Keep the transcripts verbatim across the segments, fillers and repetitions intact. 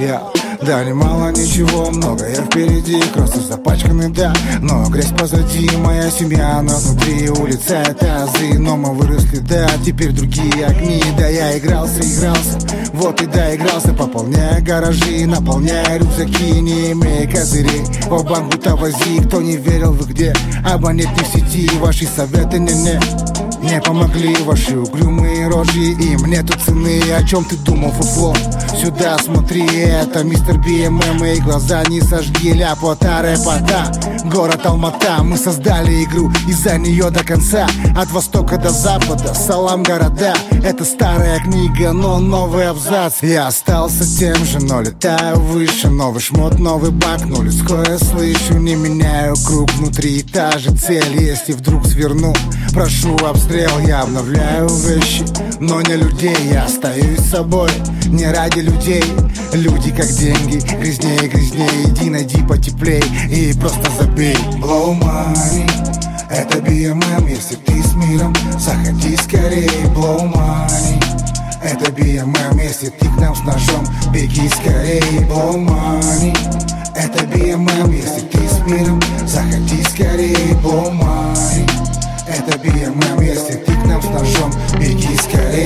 Я, да, немало, ничего, много я впереди. Просто запачканный, да, но грязь позади. Моя семья, но внутри улица это азы. Но мы выросли, да, теперь другие огни. Да, я игрался, игрался, вот и доигрался, пополняя гаражи, наполняя рюкзаки, не имея козырей. В банк будто вози, кто не верил, вы где? Абонент не в сети, ваши советы не-не не помогли, ваши угрюмые рожи, им нету цены. О чем ты думал, фуфло? Сюда смотри, это мистер Би Эм Эм, мои глаза не сожги, ляпота, рэпота. Город Алмата, мы создали игру, и за нее до конца, от востока до запада, салам города. Это старая книга, но новый абзац. Я остался тем же, но летаю выше. Новый шмот, новый бак, но людское слышу. Не меняю круг внутри, та же цель. Если вдруг сверну, прошу обстрел. Я обновляю вещи, но не людей. Я остаюсь собой, не ради людей. Люди как деньги, грязнее, грязнее. Иди найди потеплей и просто забей. Blow money, это Би Эм Эм. Если ты с миром, заходи скорей. Blow money, это Би Эм Эм. Если ты к нам с ножом, беги скорей. Blow money, это Би Эм Эм. Если ты с миром, заходи скорей. Blow money, это Би Эм Эм. Если ты к нам с ножом, беги скорей.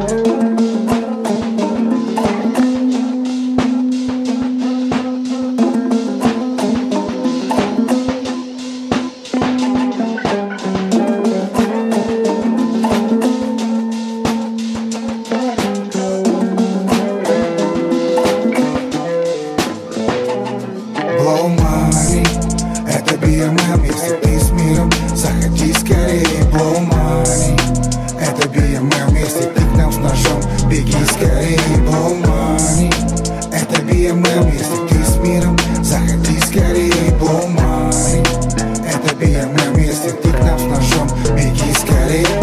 Blow money, это Би Эм Эм. Если ты с миром, заходи скорее. Blow money, это Би Эм Эм. Если ты к нам с ножом, беги скорее. Blow money, это Би Эм Эм. Если ты с миром, заходи скорее. Blow money, это Би Эм Эм. Если ты к нам с ножом, беги скорее.